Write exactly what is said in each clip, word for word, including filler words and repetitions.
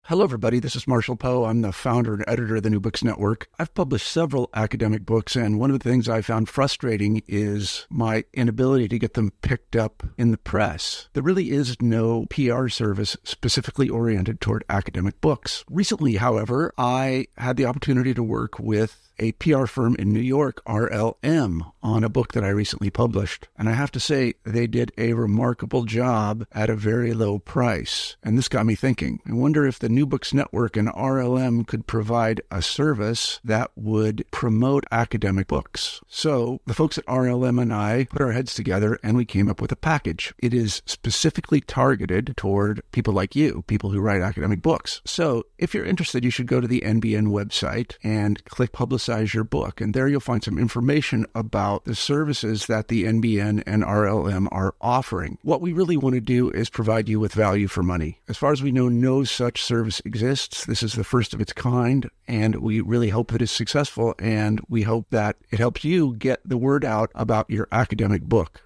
Hello, everybody. This is Marshall Poe. I'm the founder and editor of the New Books Network. I've published several academic books, and one of the things I found frustrating is my inability to get them picked up in the press. There really is no P R service specifically oriented toward academic books. Recently, however, I had the opportunity to work with a P R firm in New York, R L M, on a book that I recently published. And I have to say, they did a remarkable job at a very low price. And this got me thinking. I wonder if the New Books Network and R L M could provide a service that would promote academic books. So the folks at R L M and I put our heads together and we came up with a package. It is specifically targeted toward people like you, people who write academic books. So if you're interested, you should go to the N B N website and click Publicize your book. And there you'll find some information about the services that the N B N and R L M are offering. What we really want to do is provide you with value for money. As far as we know, no such service exists. This is the first of its kind, and we really hope that it's successful, and we hope that it helps you get the word out about your academic book.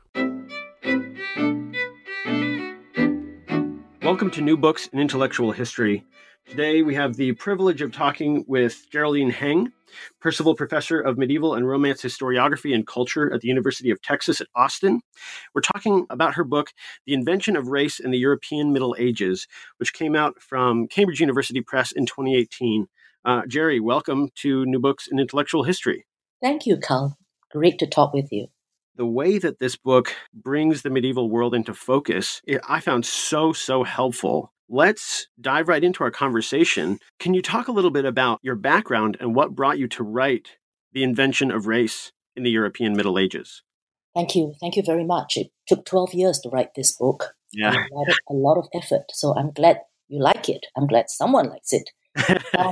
Welcome to New Books in Intellectual History. Today we have the privilege of talking with Geraldine Heng, Percival Professor of Medieval and Romance Historiography and Culture at the University of Texas at Austin. We're talking about her book, The Invention of Race in the European Middle Ages, which came out from Cambridge University Press in twenty eighteen. Uh, Jerry, welcome to New Books in Intellectual History. Thank you, Carl. Great to talk with you. The way that this book brings the medieval world into focus, it, I found so, so helpful. Let's dive right into our conversation. Can you talk a little bit about your background and what brought you to write The Invention of Race in the European Middle Ages? Thank you. Thank you very much. It took twelve years to write this book. Yeah. A lot of, a lot of effort. So I'm glad you like it. I'm glad someone likes it. um,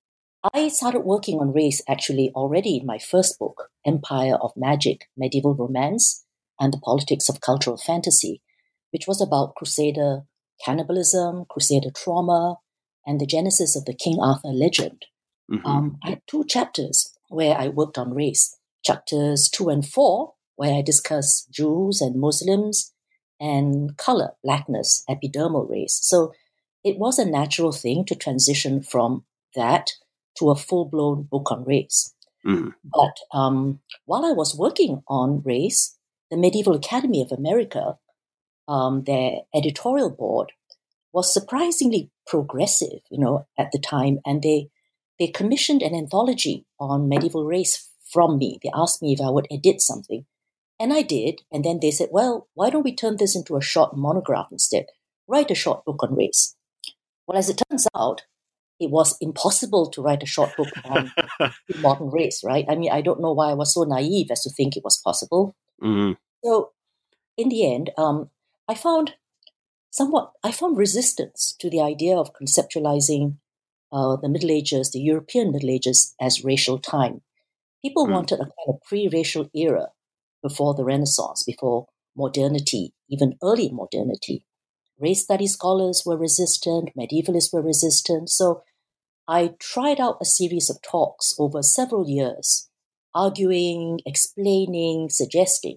I started working on race actually already in my first book, Empire of Magic, Medieval Romance and the Politics of Cultural Fantasy, which was about Crusader cannibalism, Crusader trauma, and the genesis of the King Arthur legend. Mm-hmm. Um, I had two chapters where I worked on race. Chapters two and four, where I discuss Jews and Muslims, and color, blackness, epidermal race. So it was a natural thing to transition from that to a full-blown book on race. Mm-hmm. But um, while I was working on race, the Medieval Academy of America, Um, their editorial board was surprisingly progressive, you know, at the time, and they they commissioned an anthology on medieval race from me. They asked me if I would edit something, and I did. And then they said, "Well, why don't we turn this into a short monograph instead? Write a short book on race." Well, as it turns out, it was impossible to write a short book on modern race, right? I mean, I don't know why I was so naive as to think it was possible. Mm-hmm. So, in the end, um, I found somewhat, I found resistance to the idea of conceptualizing uh, the Middle Ages, the European Middle Ages, as racial time. People mm. wanted a kind of pre-racial era before the Renaissance, before modernity, even early modernity. Race study scholars were resistant, medievalists were resistant. So I tried out a series of talks over several years, arguing, explaining, suggesting,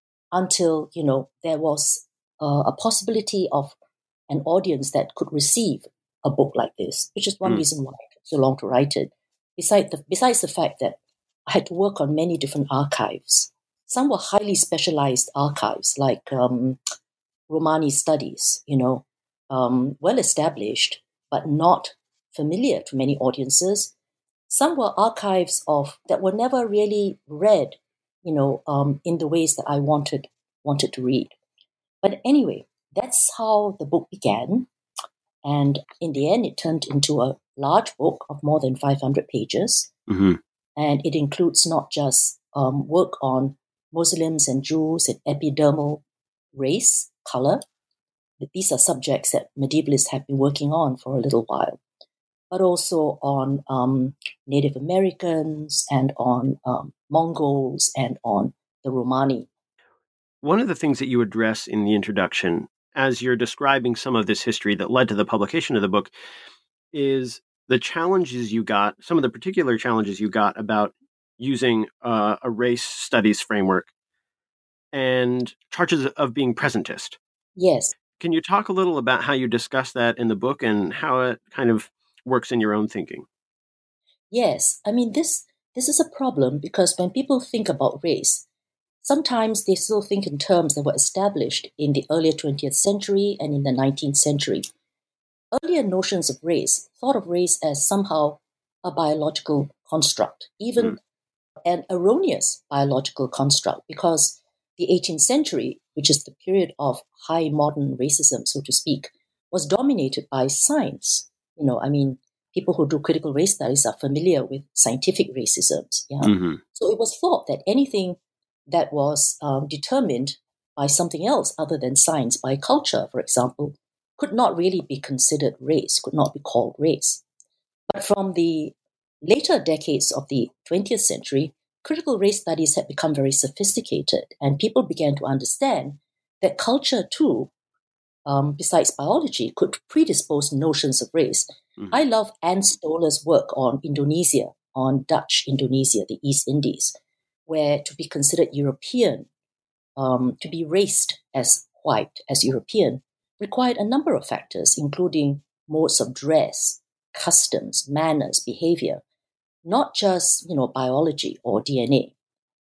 until, you know, there was Uh, a possibility of an audience that could receive a book like this, which is one mm. reason why it took so long to write it. Besides the, besides the fact that I had to work on many different archives. Some were highly specialized archives, like um, Romani studies, you know, um, well established, but not familiar to many audiences. Some were archives of that were never really read, you know, um, in the ways that I wanted wanted to read. But anyway, that's how the book began. And in the end, it turned into a large book of more than five hundred pages. Mm-hmm. And it includes not just um, work on Muslims and Jews and epidermal race, color. These are subjects that medievalists have been working on for a little while, but also on um, Native Americans and on um, Mongols and on the Romani. One of the things that you address in the introduction, as you're describing some of this history that led to the publication of the book, is the challenges you got, some of the particular challenges you got about using uh, a race studies framework and charges of being presentist. Yes. Can you talk a little about how you discuss that in the book and how it kind of works in your own thinking? Yes, I mean, this this is a problem because when people think about race, sometimes they still think in terms that were established in the earlier twentieth century and in the nineteenth century. Earlier notions of race thought of race as somehow a biological construct, even mm. an erroneous biological construct, because the eighteenth century, which is the period of high modern racism, so to speak, was dominated by science. You know, I mean, people who do critical race studies are familiar with scientific racisms. Yeah. Mm-hmm. So it was thought that anything that was um, determined by something else other than science, by culture, for example, could not really be considered race, could not be called race. But from the later decades of the twentieth century, critical race studies had become very sophisticated, and people began to understand that culture too, um, besides biology, could predispose notions of race. Mm-hmm. I love Ann Stoller's work on Indonesia, on Dutch Indonesia, the East Indies, where to be considered European, um, to be raced as white, as European, required a number of factors, including modes of dress, customs, manners, behavior, not just, you know, biology or D N A.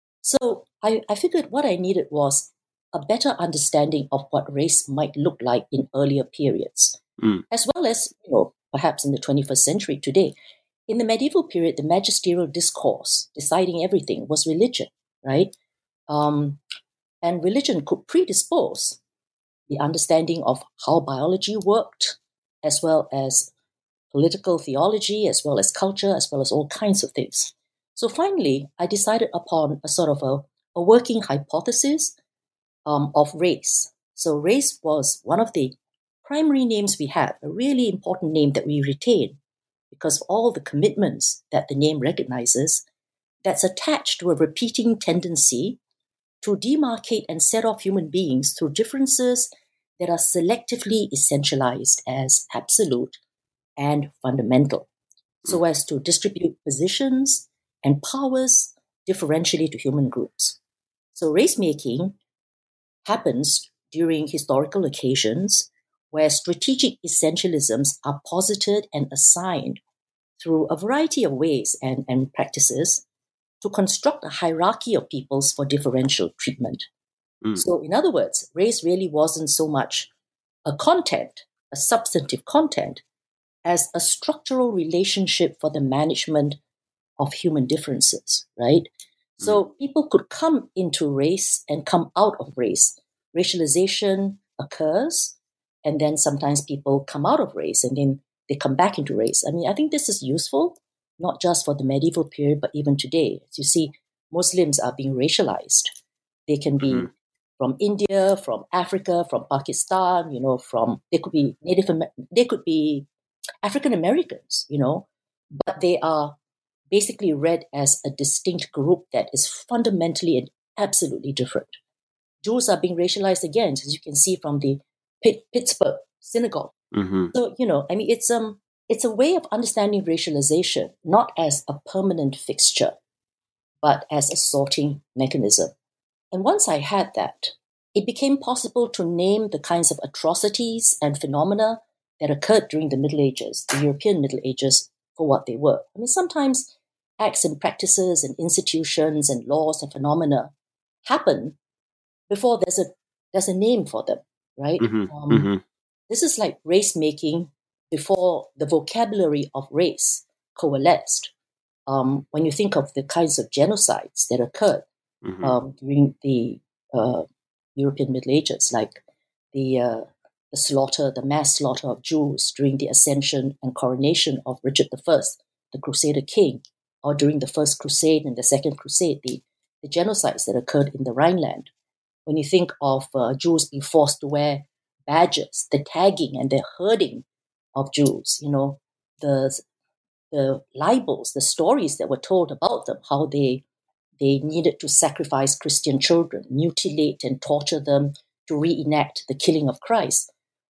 So I, I figured what I needed was a better understanding of what race might look like in earlier periods, mm. as well as, you know, perhaps in the twenty-first century today. In the medieval period, the magisterial discourse, deciding everything, was religion, right? Um, and religion could predispose the understanding of how biology worked, as well as political theology, as well as culture, as well as all kinds of things. So finally, I decided upon a sort of a, a working hypothesis um, of race. So race was one of the primary names we have, a really important name that we retain because of all the commitments that the name recognizes, that's attached to a repeating tendency to demarcate and set off human beings through differences that are selectively essentialized as absolute and fundamental, so as to distribute positions and powers differentially to human groups. So race making happens during historical occasions where strategic essentialisms are posited and assigned through a variety of ways and, and practices to construct a hierarchy of peoples for differential treatment. Mm. So in other words, race really wasn't so much a content, a substantive content, as a structural relationship for the management of human differences, right? Mm. So people could come into race and come out of race. Racialization occurs, and then sometimes people come out of race and then they come back into race. I mean, I think this is useful, not just for the medieval period, but even today. As you see, Muslims are being racialized. They can be mm-hmm. from India, from Africa, from Pakistan, you know, from, they could be Native, they could be African Americans, you know, but they are basically read as a distinct group that is fundamentally and absolutely different. Jews are being racialized again, as you can see from the Pitt- Pittsburgh synagogue. Mm-hmm. So, you know, I mean, it's um, it's a way of understanding racialization, not as a permanent fixture, but as a sorting mechanism. And once I had that, it became possible to name the kinds of atrocities and phenomena that occurred during the Middle Ages, the European Middle Ages, for what they were. I mean, sometimes acts and practices and institutions and laws and phenomena happen before there's a there's a name for them, right? Mm-hmm. Um, mm-hmm. This is like race making before the vocabulary of race coalesced. Um, when you think of the kinds of genocides that occurred mm-hmm. um, during the uh, European Middle Ages, like the uh, the slaughter, the mass slaughter of Jews during the ascension and coronation of Richard the First, the Crusader king, or during the First Crusade and the Second Crusade, the, the genocides that occurred in the Rhineland. When you think of uh, Jews being forced to wear badges, the tagging and the herding of Jews, you know, the the libels, the stories that were told about them, how they they needed to sacrifice Christian children, mutilate and torture them to reenact the killing of Christ,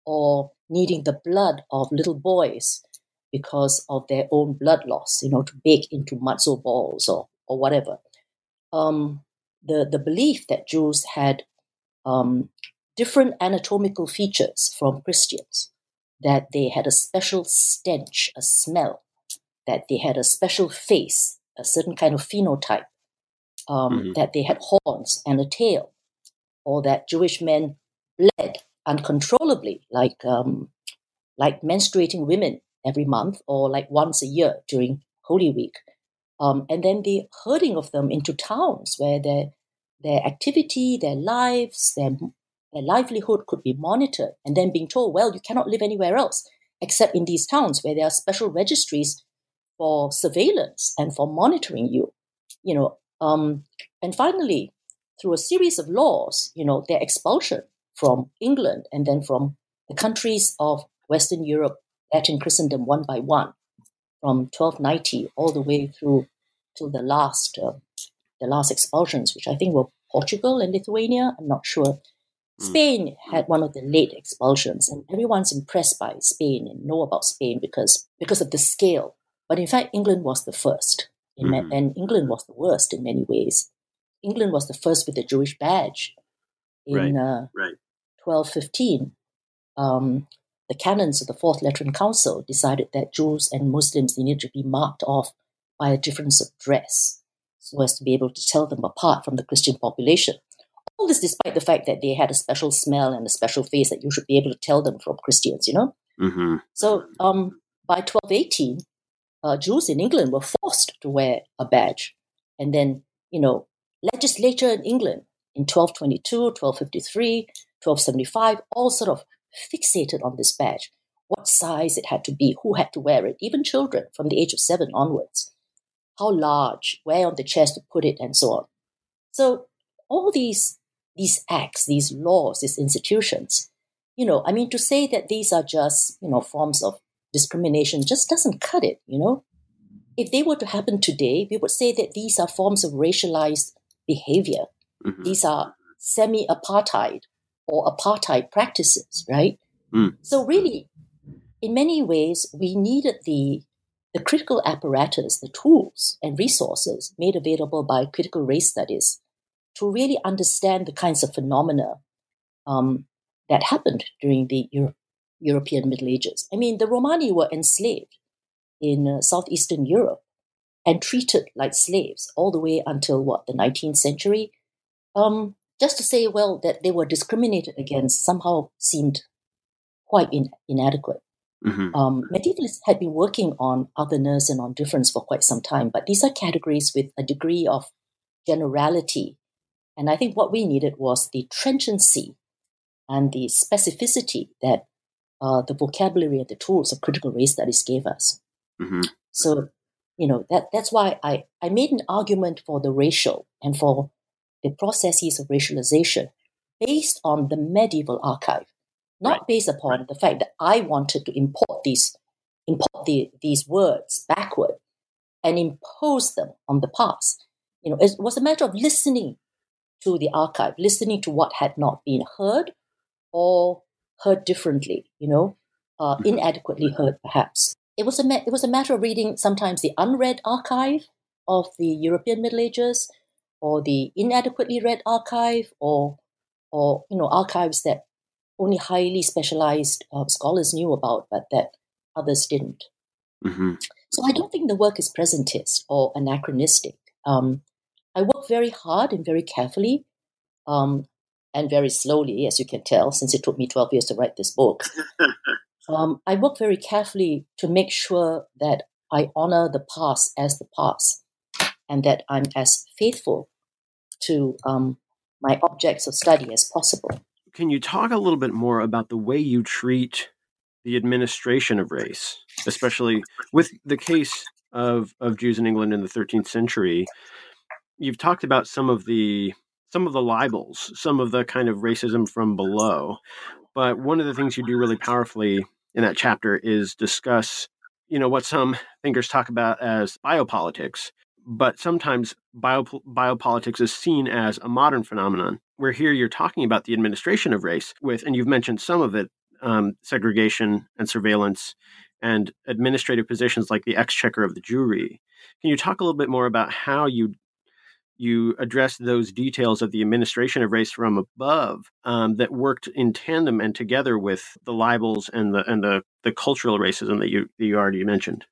or needing the blood of little boys because of their own blood loss, you know, to bake into matzo balls or or whatever. Um, the the belief that Jews had um, different anatomical features from Christians, that they had a special stench, a smell, that they had a special face, a certain kind of phenotype, um, mm-hmm. that they had horns and a tail, or that Jewish men bled uncontrollably, like um, like menstruating women every month, or like once a year during Holy Week. Um, and then the herding of them into towns where their their activity, their lives, their, their livelihood could be monitored, and then being told, well, you cannot live anywhere else except in these towns where there are special registries for surveillance and for monitoring you. You know, um, and finally, through a series of laws, you know, their expulsion from England and then from the countries of Western Europe, Latin Christendom, one by one, from twelve ninety all the way through to the last uh, the last expulsions, which I think were Portugal and Lithuania. I'm not sure. Spain had one of the late expulsions, and everyone's impressed by Spain and know about Spain because because of the scale. But in fact, England was the first, in mm-hmm. ma- and England was the worst in many ways. England was the first with the Jewish badge in right. Uh, right. twelve fifteen. Um, the canons of the Fourth Lateran Council decided that Jews and Muslims needed to be marked off by a difference of dress, so as to be able to tell them apart from the Christian population. All this despite the fact that they had a special smell and a special face that you should be able to tell them from Christians, you know? Mm-hmm. So um, by twelve eighteen, uh, Jews in England were forced to wear a badge. And then, you know, legislature in England in twelve twenty-two, twelve fifty-three, twelve seventy-five, all sort of fixated on this badge, what size it had to be, who had to wear it, even children from the age of seven onwards, how large, where on the chest to put it, and so on. So all these these acts, these laws, these institutions, you know, I mean, to say that these are just, you know, forms of discrimination just doesn't cut it, you know. If they were to happen today, we would say that these are forms of racialized behavior. Mm-hmm. These are semi-apartheid or apartheid practices, right? Mm. So really, in many ways, we needed the the critical apparatus, the tools and resources made available by critical race studies to really understand the kinds of phenomena um, that happened during the Euro- European Middle Ages. I mean, the Romani were enslaved in uh, southeastern Europe and treated like slaves all the way until, what, the nineteenth century? Um, just to say, well, that they were discriminated against somehow seemed quite in- inadequate. Mm-hmm. Um, medievalists had been working on otherness and on difference for quite some time, but these are categories with a degree of generality. And I think what we needed was the trenchancy and the specificity that uh, the vocabulary and the tools of critical race studies gave us. Mm-hmm. So, you know, that that's why I, I made an argument for the racial and for the processes of racialization based on the medieval archive, not right. based upon right. the fact that I wanted to import these import the, these words backward and impose them on the past. You know, it was a matter of listening to the archive, listening to what had not been heard or heard differently, you know, uh, inadequately heard perhaps. It was a ma- it was a matter of reading sometimes the unread archive of the European Middle Ages, or the inadequately read archive, or or you know archives that only highly specialized uh, scholars knew about, but that others didn't. Mm-hmm. So I don't think the work is presentist or anachronistic. Um, I work very hard and very carefully, um, and very slowly, as you can tell, since it took me twelve years to write this book. um, I work very carefully to make sure that I honor the past as the past, and that I'm as faithful to um, my objects of study as possible. Can you talk a little bit more about the way you treat the administration of race, especially with the case of, of Jews in England in the thirteenth century? You've talked about some of the some of the libels, some of the kind of racism from below. But one of the things you do really powerfully in that chapter is discuss, you know, what some thinkers talk about as biopolitics. But sometimes bio, biopolitics is seen as a modern phenomenon, where here you're talking about the administration of race with, and you've mentioned some of it, um, segregation and surveillance and administrative positions like the exchequer of the Jewry. Can you talk a little bit more about how you you address those details of the administration of race from above um, that worked in tandem and together with the libels and the and the, the cultural racism that you that you already mentioned.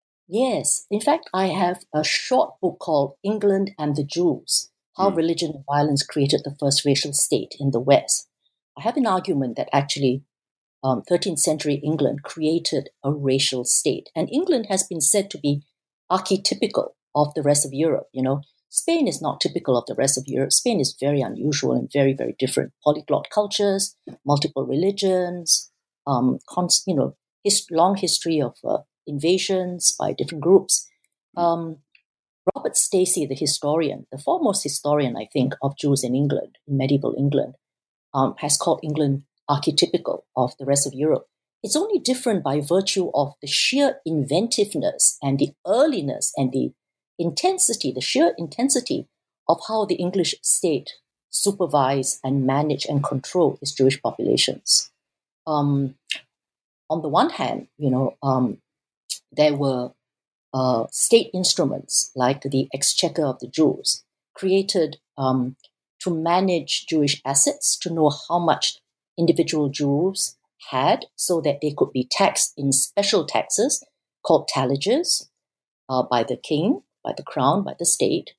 Yes. In fact, I have a short book called England and the Jews, How mm. Religion and Violence Created the First Racial State in the West. I have an argument that actually um, thirteenth century England created a racial state. And England has been said to be archetypical of the rest of Europe. You know, Spain is not typical of the rest of Europe. Spain is very unusual and very, very different. Polyglot cultures, multiple religions, um, const, you know, his, long history of uh, invasions by different groups. Um, Robert Stacey, the historian, the foremost historian, I think, of Jews in England, in medieval England, um, has called England archetypical of the rest of Europe. It's only different by virtue of the sheer inventiveness and the earliness and the intensity, the sheer intensity of how the English state supervised and managed and controlled its Jewish populations. Um, on the one hand, you know, um, there were uh, state instruments like the Exchequer of the Jews, created um, to manage Jewish assets, to know how much individual Jews had so that they could be taxed in special taxes called tallages uh, by the king, by the crown, by the state,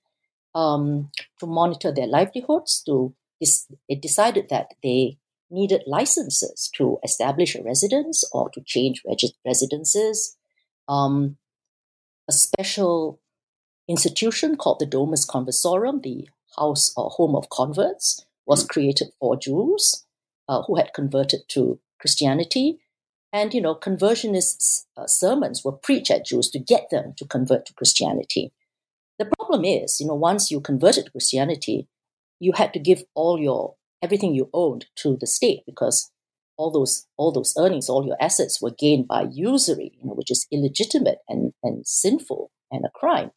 um, to monitor their livelihoods. To it decided that they needed licenses to establish a residence or to change reg- residences. Um, a special institution called the Domus Conversorum, the house or home of converts, was created for Jews uh, who had converted to Christianity. And, you know, conversionist uh, sermons were preached at Jews to get them to convert to Christianity. The problem is, you know, once you converted to Christianity, you had to give all your, everything you owned to the state, because all those all those earnings, all your assets were gained by usury, you know, which is illegitimate and, and sinful and a crime.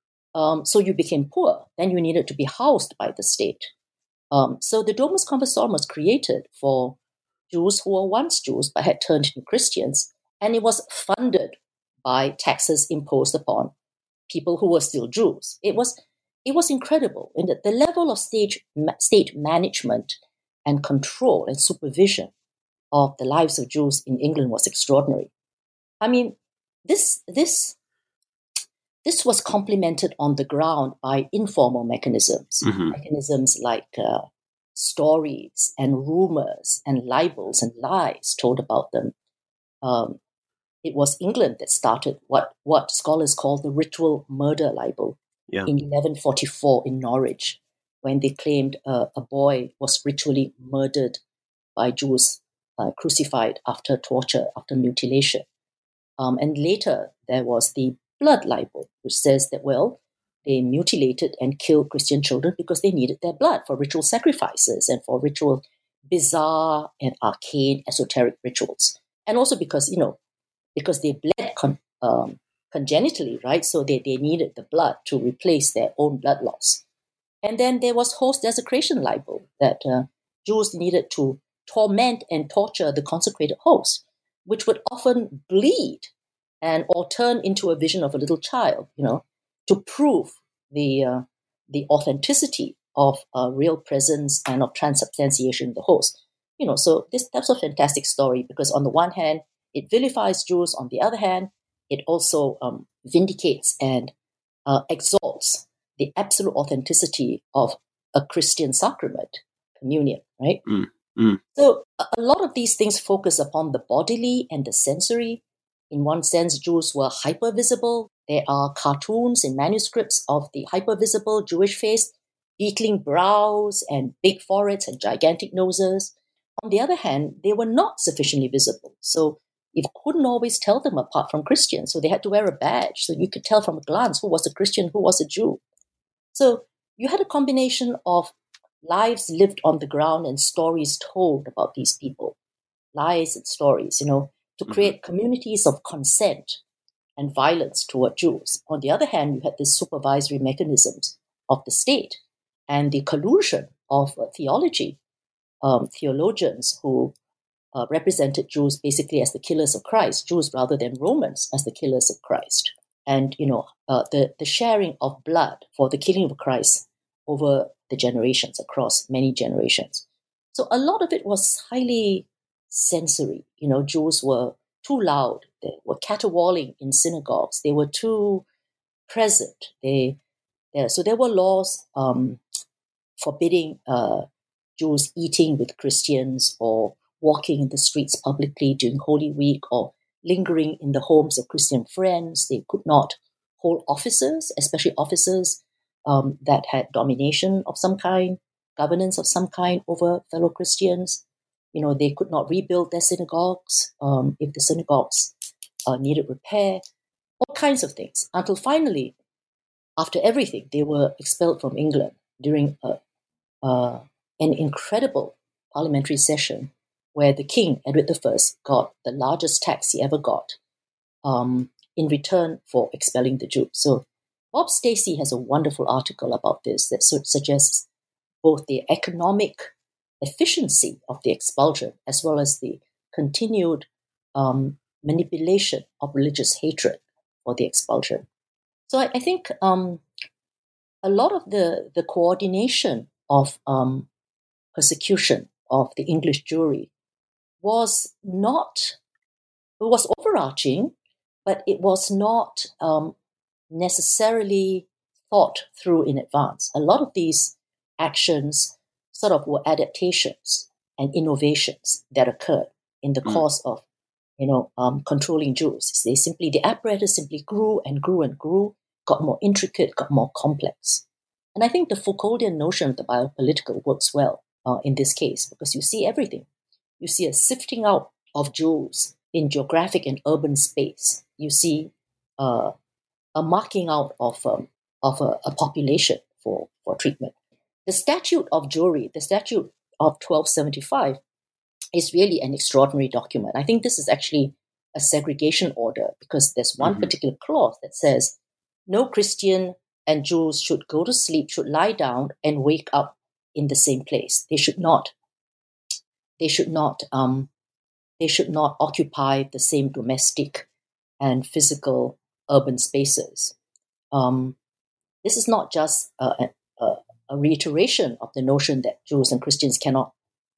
Um, so you became poor. Then you needed to be housed by the state. Um, so the Domus Conversorum was created for Jews who were once Jews but had turned into Christians, and it was funded by taxes imposed upon people who were still Jews. It was it was incredible in that the level of state state management and control and supervision of the lives of Jews in England was extraordinary. I mean, this this this was complemented on the ground by informal mechanisms, mm-hmm. mechanisms like uh, stories and rumors and libels and lies told about them. Um, it was England that started what, what scholars call the ritual murder libel yeah. in eleven forty-four in Norwich, when they claimed uh, a boy was ritually murdered by Jews, uh, crucified after torture, after mutilation. Um, and later there was the blood libel, which says that, well, they mutilated and killed Christian children because they needed their blood for ritual sacrifices and for ritual, bizarre and arcane esoteric rituals. And also because, you know, because they bled con- um, congenitally, right? So they, they needed the blood to replace their own blood loss. And then there was host desecration libel, that uh, Jews needed to torment and torture the consecrated host, which would often bleed and or turn into a vision of a little child, you know, to prove the uh, the authenticity of uh, real presence and of transubstantiation in the host. You know, so this that's a fantastic story, because on the one hand, it vilifies Jews. On the other hand, it also um, vindicates and uh, exalts the absolute authenticity of a Christian sacrament, communion, right? Mm, mm. So a, a lot of these things focus upon the bodily and the sensory. In one sense, Jews were hyper-visible. There are cartoons and manuscripts of the hyper-visible Jewish face, beetling brows and big foreheads and gigantic noses. On the other hand, they were not sufficiently visible. So you couldn't always tell them apart from Christians. So they had to wear a badge so you could tell from a glance who was a Christian, who was a Jew. So you had a combination of lives lived on the ground and stories told about these people, lies and stories, you know, to create communities of consent and violence toward Jews. On the other hand, you had the supervisory mechanisms of the state and the collusion of uh, theology, um, theologians who uh, represented Jews basically as the killers of Christ, Jews rather than Romans as the killers of Christ. And, you know, uh, the, the sharing of blood for the killing of Christ over the generations, across many generations. So a lot of it was highly sensory. You know, Jews were too loud. They were caterwauling in synagogues. They were too present. They, they so there were laws um, forbidding uh, Jews eating with Christians or walking in the streets publicly during Holy Week or lingering in the homes of Christian friends. They could not hold offices, especially offices um, that had domination of some kind, governance of some kind over fellow Christians. You know, they could not rebuild their synagogues um, if the synagogues uh, needed repair, all kinds of things. Until finally, after everything, they were expelled from England during a, uh, an incredible parliamentary session where the King, Edward the First, got the largest tax he ever got um, in return for expelling the Jews. So Bob Stacey has a wonderful article about this that su- suggests both the economic efficiency of the expulsion as well as the continued um, manipulation of religious hatred for the expulsion. So I, I think um, a lot of the, the coordination of um, persecution of the English Jewry was not, it was overarching, but it was not um, necessarily thought through in advance. A lot of these actions sort of were adaptations and innovations that occurred in the mm. course of, you know, um, controlling Jews. They simply, the apparatus simply grew and grew and grew, got more intricate, got more complex. And I think the Foucauldian notion of the biopolitical works well uh, in this case, because you see everything. You see a sifting out of Jews in geographic and urban space. You see uh, a marking out of um, of a, a population for, for treatment. The Statute of Jewry, the Statute of twelve seventy-five, is really an extraordinary document. I think this is actually a segregation order because there's one mm-hmm. particular clause that says no Christian and Jews should go to sleep, should lie down and wake up in the same place. They should not. They should not. Um, they should not occupy the same domestic and physical urban spaces. Um, this is not just a, a, a reiteration of the notion that Jews and Christians cannot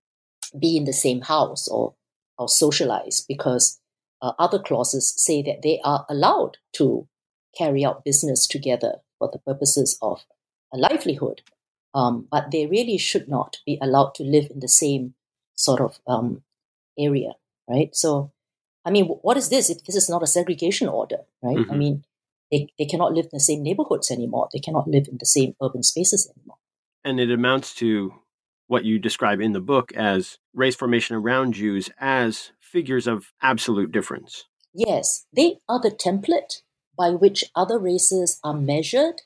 be in the same house or or socialize, because uh, other clauses say that they are allowed to carry out business together for the purposes of a livelihood, um, but they really should not be allowed to live in the same sort of um, area, right? So, I mean, what is this if this is not a segregation order, right? Mm-hmm. I mean, they, they cannot live in the same neighborhoods anymore. They cannot live in the same urban spaces anymore. And it amounts to what you describe in the book as race formation around Jews as figures of absolute difference. Yes, they are the template by which other races are measured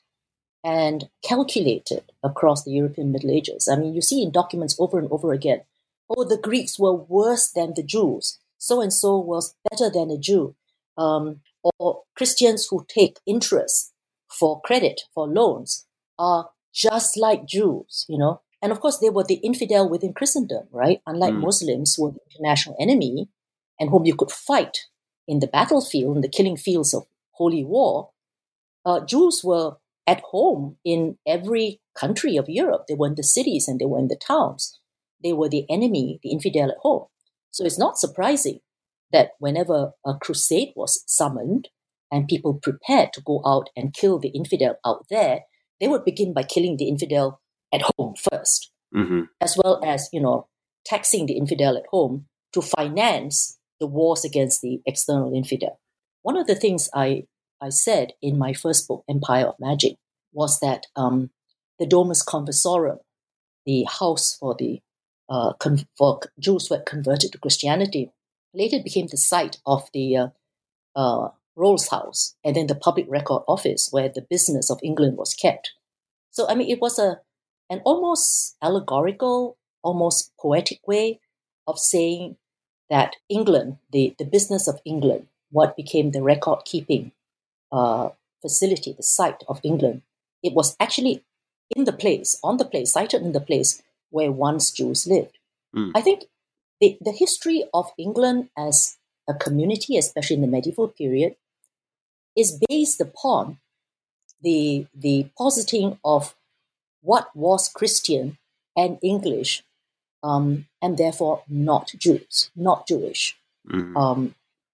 and calculated across the European Middle Ages. I mean, you see in documents over and over again, oh, the Greeks were worse than the Jews. So-and-so was better than a Jew. Um, or Christians who take interest for credit, for loans, are just like Jews, you know. And of course, they were the infidel within Christendom, right? Unlike mm. Muslims, who were the international enemy and whom you could fight in the battlefield, in the killing fields of holy war, uh, Jews were at home in every country of Europe. They were in the cities and they were in the towns. They were the enemy, the infidel at home. So it's not surprising that whenever a crusade was summoned and people prepared to go out and kill the infidel out there, they would begin by killing the infidel at home first, mm-hmm. as well as, you know, taxing the infidel at home to finance the wars against the external infidel. One of the things I, I said in my first book, Empire of Magic, was that um, the Domus Conversorum, the house for the uh, con- for Jews who had converted to Christianity, later became the site of the uh, uh, Rolls House and then the Public Record Office, where the business of England was kept. So, I mean, it was a an almost allegorical, almost poetic way of saying that England, the, the business of England, what became the record-keeping uh, facility, the site of England, it was actually in the place, on the place, sited in the place where once Jews lived. Mm. I think the, the history of England as a community, especially in the medieval period, is based upon the, the positing of what was Christian and English, um, and therefore not Jews, not Jewish. Mm. Um,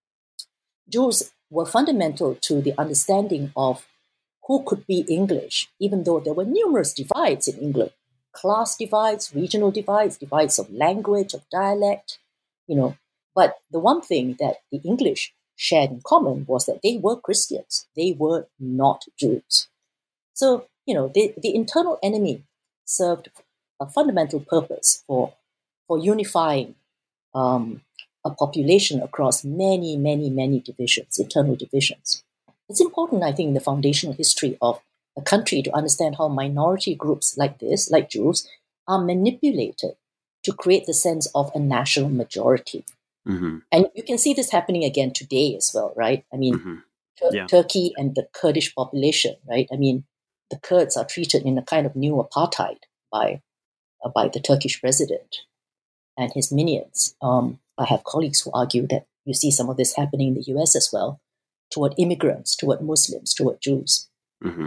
Jews were fundamental to the understanding of who could be English, even though there were numerous divides in England, class divides, regional divides, divides of language, of dialect, you know. But the one thing that the English shared in common was that they were Christians. They were not Jews. So, you know, the, the internal enemy served a fundamental purpose for, for unifying um, a population across many, many, many divisions, internal divisions. It's important, I think, in the foundational history of a country to understand how minority groups like this, like Jews, are manipulated to create the sense of a national majority. Mm-hmm. And you can see this happening again today as well, right? I mean, Mm-hmm. Tur- Yeah. Turkey and the Kurdish population, right? I mean, the Kurds are treated in a kind of new apartheid by uh, by the Turkish president and his minions. Um, I have colleagues who argue that you see some of this happening in the U S as well, toward immigrants, toward Muslims, toward Jews. Mm-hmm.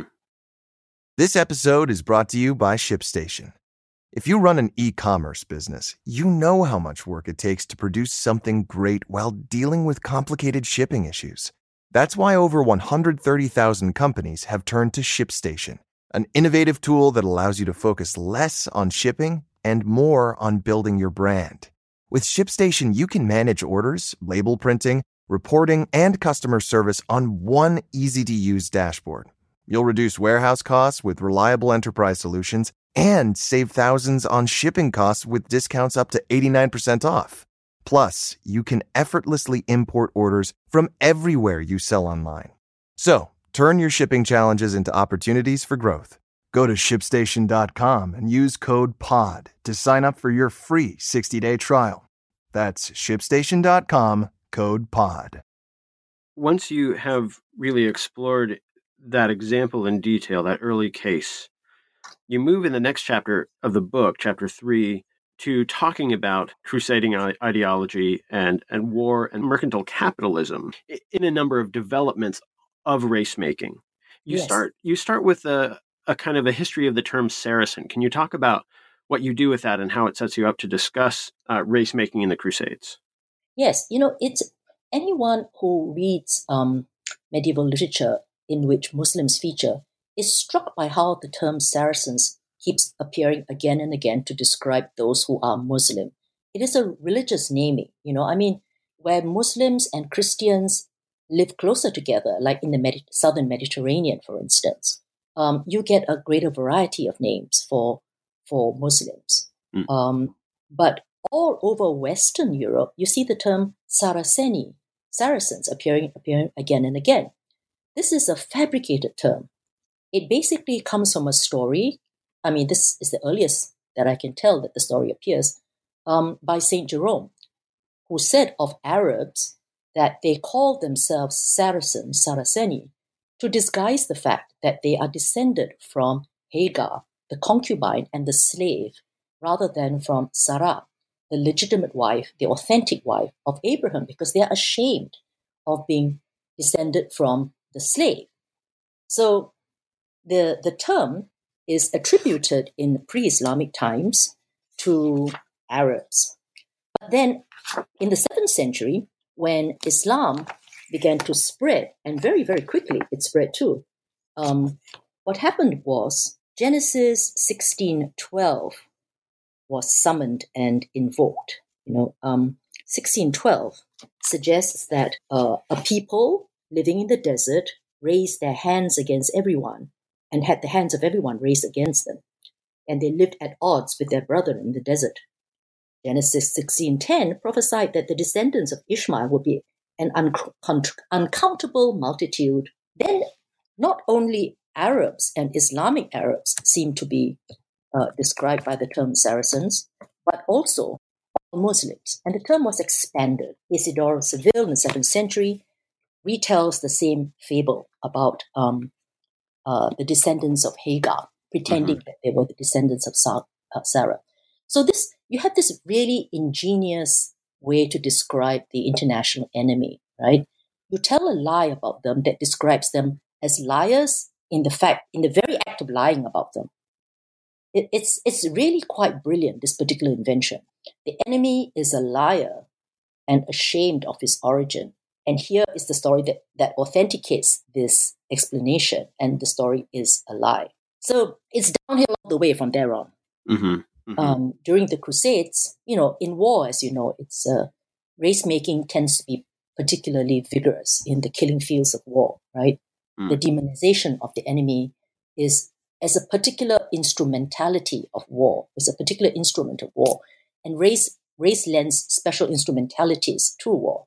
This episode is brought to you by ShipStation. If you run an e-commerce business, you know how much work it takes to produce something great while dealing with complicated shipping issues. That's why over one hundred thirty thousand companies have turned to ShipStation, an innovative tool that allows you to focus less on shipping and more on building your brand. With ShipStation, you can manage orders, label printing, reporting, and customer service on one easy-to-use dashboard. You'll reduce warehouse costs with reliable enterprise solutions and save thousands on shipping costs with discounts up to eighty-nine percent off. Plus, you can effortlessly import orders from everywhere you sell online. So, turn your shipping challenges into opportunities for growth. Go to ship station dot com and use code POD to sign up for your free sixty-day trial. That's ship station dot com, code POD. Once you have really explored that example in detail, that early case, you move in the next chapter of the book, chapter three, to talking about crusading ideology and, and war and mercantile capitalism in a number of developments of race making. You Yes. start you start with a, a kind of a history of the term Saracen. Can you talk about what you do with that and how it sets you up to discuss uh, race making in the Crusades? Yes, you know, it's anyone who reads um, medieval literature in which Muslims feature is struck by how the term Saracens keeps appearing again and again to describe those who are Muslim. It is a religious naming, you know, I mean, where Muslims and Christians live closer together, like in the Medi- southern Mediterranean, for instance, um, you get a greater variety of names for, for Muslims. Mm. Um, but all over Western Europe, you see the term Saraceni, Saracens, appearing, appearing again and again. This is a fabricated term. It basically comes from a story. I mean, this is the earliest that I can tell that the story appears, um, by Saint Jerome, who said of Arabs that they called themselves Saracens, Saraceni, to disguise the fact that they are descended from Hagar, the concubine and the slave, rather than from Sarah, the legitimate wife, the authentic wife of Abraham, because they are ashamed of being descended from the slave. So the, the term is attributed in pre-Islamic times to Arabs. But then in the seventh century, when Islam began to spread, and very, very quickly it spread too, um, what happened was Genesis sixteen twelve was summoned and invoked. You know, um, sixteen twelve suggests that uh, a people living in the desert raised their hands against everyone and had the hands of everyone raised against them. And they lived at odds with their brethren in the desert. Genesis sixteen ten prophesied that the descendants of Ishmael would be an un- uncountable multitude. Then not only Arabs and Islamic Arabs seem to be uh, described by the term Saracens, but also Muslims. And the term was expanded. Isidore of Seville in the seventh century retells the same fable about um, uh, the descendants of Hagar, pretending mm-hmm. that they were the descendants of Sa- uh, Sarah. So this, you have this really ingenious way to describe the international enemy, right? You tell a lie about them that describes them as liars in the fact, in the very act of lying about them. it, it's it's really quite brilliant, this particular invention. The enemy is a liar and ashamed of his origin. And here is the story that, that authenticates this explanation, and the story is a lie. So it's downhill all the way from there on. Mm-hmm. Mm-hmm. Um, during the Crusades, you know, in war, as you know, it's uh, race making tends to be particularly vigorous in the killing fields of war, right? Mm. The demonization of the enemy is as a particular instrumentality of war, is a particular instrument of war, and race race lends special instrumentalities to war.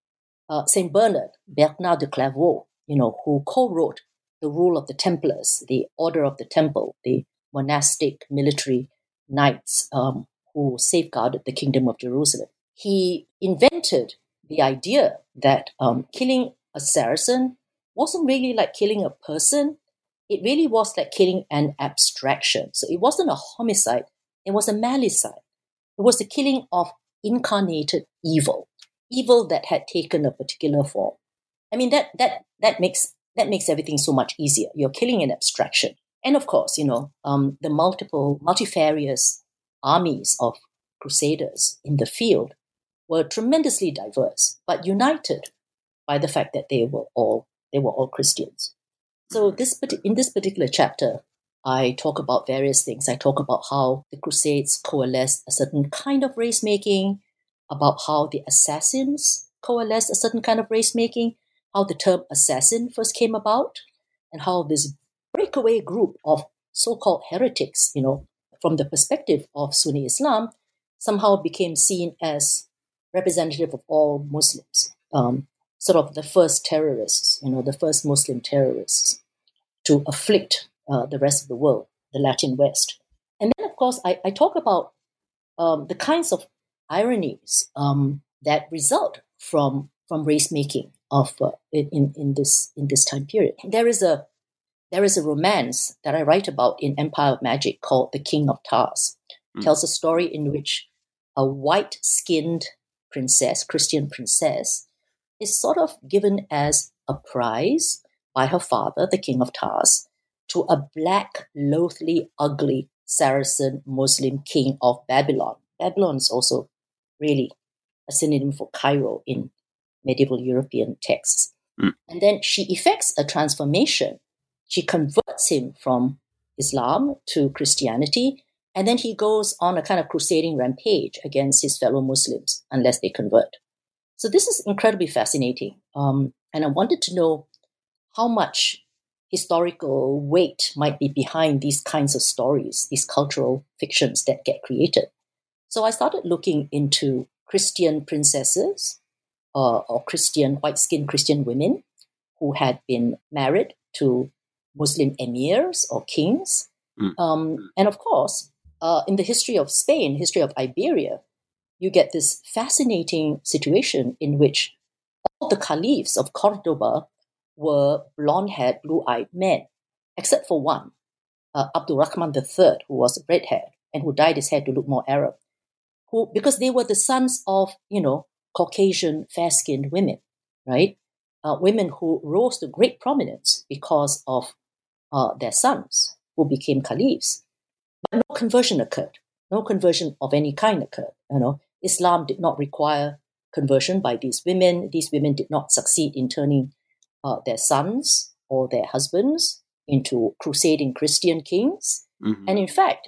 Uh, Saint Bernard, Bernard de Clairvaux, you know, who co-wrote the Rule of the Templars, the Order of the Temple, the monastic military knights um, who safeguarded the Kingdom of Jerusalem. He invented the idea that um, killing a Saracen wasn't really like killing a person. It really was like killing an abstraction. So it wasn't a homicide. It was a malicide. It was the killing of incarnated evil, evil that had taken a particular form. I mean, that that that makes that makes everything so much easier. You're killing an abstraction. And of course, you know, um, the multiple, multifarious armies of crusaders in the field were tremendously diverse, but united by the fact that they were all they were all Christians. So this in this particular chapter, I talk about various things. I talk about how the Crusades coalesced a certain kind of race making, about how the assassins coalesced a certain kind of race making, how the term assassin first came about, and how this breakaway group of so-called heretics, you know, from the perspective of Sunni Islam, somehow became seen as representative of all Muslims, um, sort of the first terrorists, you know, the first Muslim terrorists to afflict uh, the rest of the world, the Latin West. And then, of course, I, I talk about um, the kinds of ironies um, that result from from race making of uh, in in this in this time period. There is a there is a romance that I write about in Empire of Magic called The King of Tars. Mm. It tells a story in which a white-skinned princess, Christian princess, is sort of given as a prize by her father, the King of Tars, to a black, loathly, ugly Saracen Muslim king of Babylon. Babylon is also really a synonym for Cairo in medieval European texts. Mm. And then she effects a transformation. She converts him from Islam to Christianity, and then he goes on a kind of crusading rampage against his fellow Muslims unless they convert. So this is incredibly fascinating. Um, and I wanted to know how much historical weight might be behind these kinds of stories, these cultural fictions that get created. So I started looking into Christian princesses uh, or Christian, white-skinned Christian women who had been married to Muslim emirs or kings. Mm. Um, and of course, uh, in the history of Spain, history of Iberia, you get this fascinating situation in which all the caliphs of Cordoba were blonde-haired, blue-eyed men, except for one, uh, Abdul Rahman the Third, who was red-haired and who dyed his hair to look more Arab, who because they were the sons of, you know, Caucasian fair-skinned women, right? Uh, women who rose to great prominence because of uh, their sons, who became caliphs. But no conversion occurred. No conversion of any kind occurred. You know, Islam did not require conversion by these women. These women did not succeed in turning uh, their sons or their husbands into crusading Christian kings. Mm-hmm. And in fact,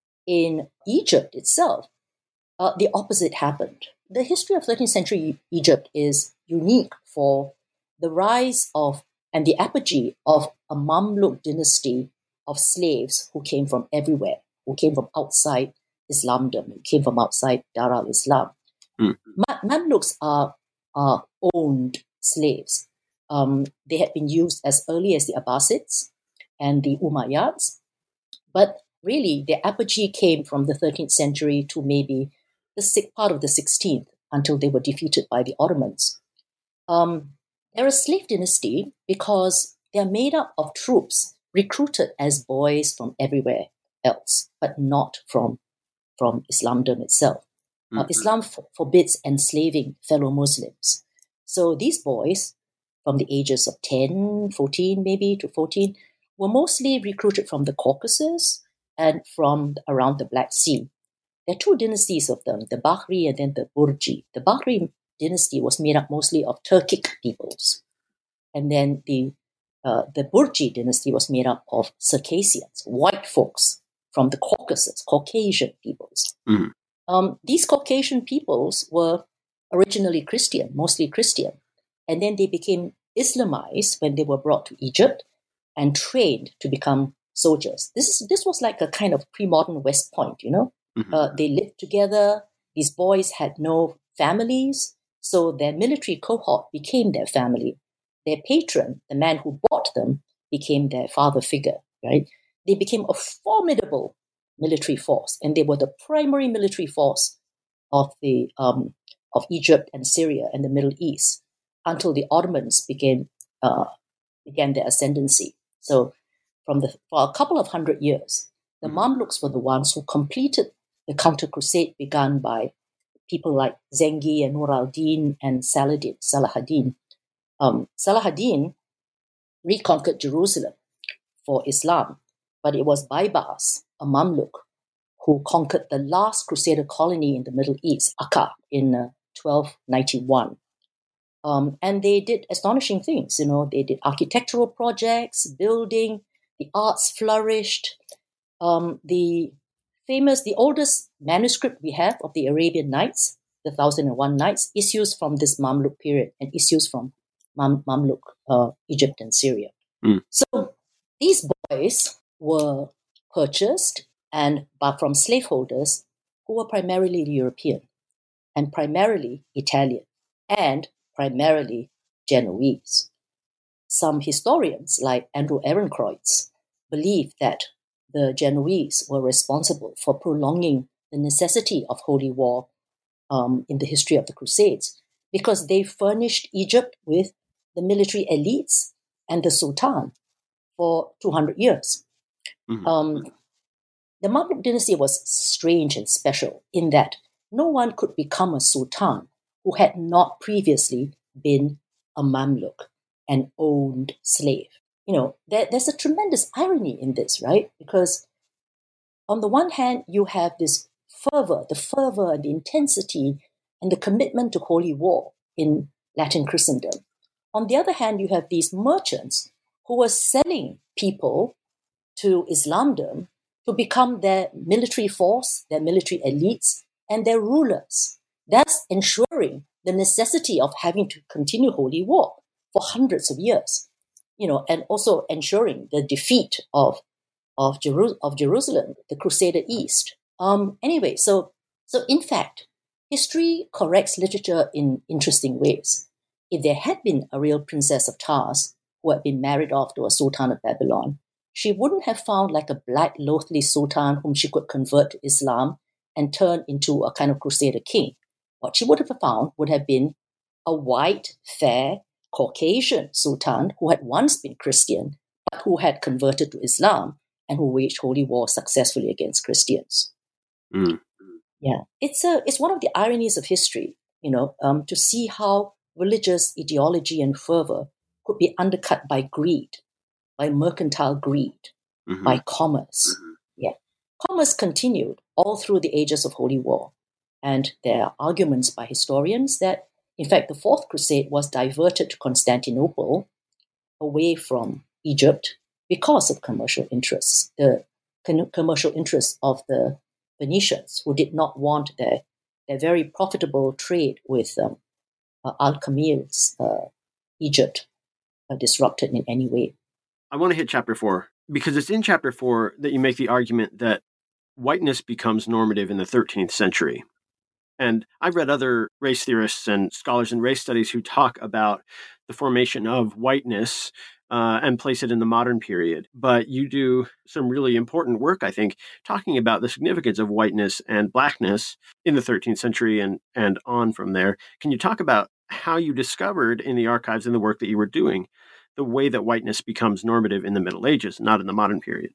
in Egypt itself, uh, the opposite happened. The history of thirteenth century Egypt is unique for the rise of and the apogee of a Mamluk dynasty of slaves who came from everywhere, who came from outside Islamdom, who came from outside Dar al-Islam. Mm. Ma- Mamluks are, are owned slaves. Um, they had been used as early as the Abbasids and the Umayyads, but really their apogee came from the thirteenth century to maybe the sixth part of the sixteenth until they were defeated by the Ottomans. Um, they're a slave dynasty because they're made up of troops recruited as boys from everywhere else, but not from, from Islamdom itself. Mm-hmm. Uh, Islam f- forbids enslaving fellow Muslims. So these boys, from the ages of ten, fourteen maybe to fourteen, were mostly recruited from the Caucasus and from around the Black Sea. There are two dynasties of them, the Bahri and then the Burji. The Bahri dynasty was made up mostly of Turkic peoples. And then the uh, the Burji dynasty was made up of Circassians, white folks from the Caucasus, Caucasian peoples. Mm-hmm. Um, these Caucasian peoples were originally Christian, mostly Christian. And then they became Islamized when they were brought to Egypt and trained to become soldiers. This is this was like a kind of pre-modern West Point, you know. Mm-hmm. Uh, they lived together. These boys had no families, so their military cohort became their family. Their patron, the man who bought them, became their father figure, right? They became a formidable military force, and they were the primary military force of the um, of Egypt and Syria and the Middle East until the Ottomans began uh, began their ascendancy. So, from the for a couple of hundred years, the Mamluks were the ones who completed the counter-crusade begun by people like Zengi and Nur al-Din and Saladin, Salahuddin. Um, Salahuddin reconquered Jerusalem for Islam, but it was Baybars, a Mamluk, who conquered the last Crusader colony in the Middle East, Akka, in uh, twelve ninety-one. Um, and they did astonishing things. You know, they did architectural projects, building, the arts flourished. Um, the famous, the oldest manuscript we have of the Arabian Nights, the Thousand and One Nights, issues from this Mamluk period and issues from Mam- Mamluk, uh, Egypt and Syria. Mm. So these boys were purchased and but from slaveholders who were primarily European and primarily Italian and primarily Genoese. Some historians, like Andrew Ehrenkreutz, believe that the Genoese were responsible for prolonging the necessity of holy war um, in the history of the Crusades because they furnished Egypt with the military elites and the Sultan for two hundred years. Mm-hmm. Um, the Mamluk dynasty was strange and special in that no one could become a Sultan who had not previously been a Mamluk, an owned slave. You know, there, there's a tremendous irony in this, right? Because on the one hand, you have this fervor, the fervor and the intensity and the commitment to holy war in Latin Christendom. On the other hand, you have these merchants who were selling people to Islamdom to become their military force, their military elites, and their rulers, thus ensuring the necessity of having to continue holy war for hundreds of years, you know, and also ensuring the defeat of of, Jeru- of Jerusalem, the Crusader East. Um, anyway, so so in fact, history corrects literature in interesting ways. If there had been a real princess of Tars who had been married off to a sultan of Babylon, she wouldn't have found like a black, loathly sultan whom she could convert to Islam and turn into a kind of Crusader king. What she would have found would have been a white, fair, Caucasian sultan who had once been Christian, but who had converted to Islam and who waged holy war successfully against Christians. Mm. Yeah, it's a it's one of the ironies of history, you know, um, to see how religious ideology and fervor could be undercut by greed, by mercantile greed, Mm-hmm. by commerce. Mm-hmm. Yeah, commerce continued all through the ages of holy war, and there are arguments by historians that, in fact, the Fourth Crusade was diverted to Constantinople, away from Egypt, because of commercial interests, the con- commercial interests of the Venetians, who did not want their their very profitable trade with um, uh, Al-Kamil's uh, Egypt uh, disrupted in any way. I want to hit chapter four because it's in chapter four that you make the argument that whiteness becomes normative in the thirteenth century. And I've read other race theorists and scholars in race studies who talk about the formation of whiteness uh, and place it in the modern period. But you do some really important work, I think, talking about the significance of whiteness and blackness in the thirteenth century and, and on from there. Can you talk about how you discovered in the archives and the work that you were doing the way that whiteness becomes normative in the Middle Ages, not in the modern period?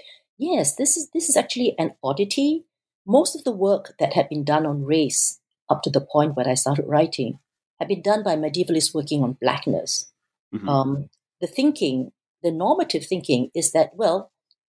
Yes, this is this is actually an oddity. Most of the work that had been done on race up to the point where I started writing had been done by medievalists working on blackness. Mm-hmm. Um, the thinking, the normative thinking is that, well,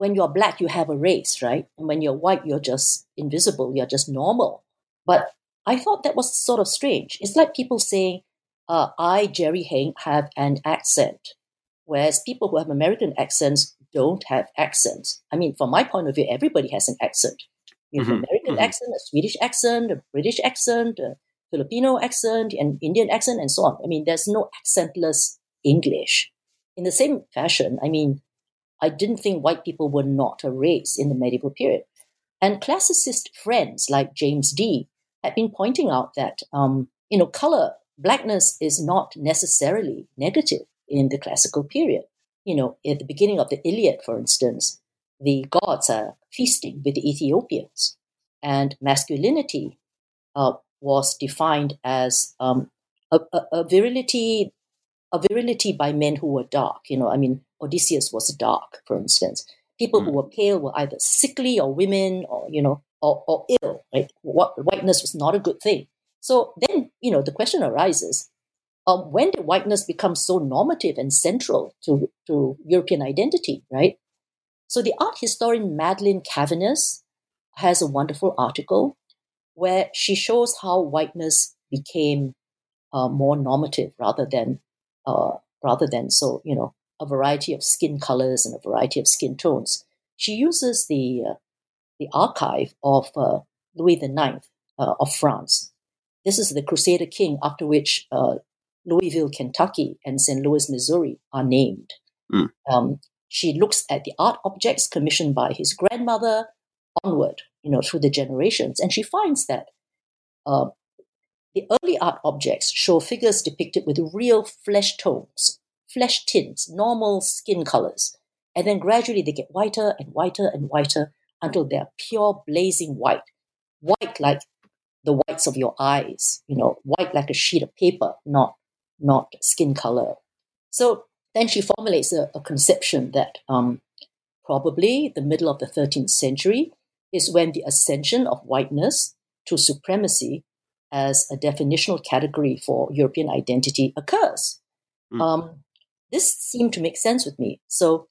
when you're black, you have a race, right? And when you're white, you're just invisible. You're just normal. But I thought that was sort of strange. It's like people saying, uh, I, Jerry Heng, have an accent, whereas people who have American accents don't have accents. I mean, from my point of view, everybody has an accent. You have mm-hmm. an American mm-hmm. accent, a Swedish accent, a British accent, a Filipino accent, an Indian accent, and so on. I mean, there's no accentless English. In the same fashion, I mean, I didn't think white people were not a race in the medieval period. And classicist friends like James Dee had been pointing out that, um, you know, color, blackness is not necessarily negative in the classical period. You know, at the beginning of the Iliad, for instance, the gods are feasting with the Ethiopians, and masculinity uh, was defined as um, a, a, a virility, a virility by men who were dark. You know, I mean, Odysseus was dark, for instance. People mm. who were pale were either sickly or women or, you know, or, or ill, right? What, whiteness was not a good thing. So then, you know, the question arises, um, when did whiteness become so normative and central to, to European identity, right? So the art historian Madeleine Caveness has a wonderful article where she shows how whiteness became uh, more normative rather than, uh, rather than so, you know, a variety of skin colors and a variety of skin tones. She uses the uh, the archive of uh, Louis the Ninth uh, of France. This is the Crusader king after which uh, Louisville, Kentucky and Saint Louis, Missouri are named. Mm. Um, she looks at the art objects commissioned by his grandmother onward, you know, through the generations, and she finds that uh, the early art objects show figures depicted with real flesh tones, flesh tints, normal skin colors. And then gradually they get whiter and whiter and whiter until they're pure blazing white. White like the whites of your eyes, you know, white like a sheet of paper, not, not skin color. So then she formulates a, a conception that um, probably the middle of the thirteenth century is when the ascension of whiteness to supremacy as a definitional category for European identity occurs. Mm. Um, this seemed to make sense with me. So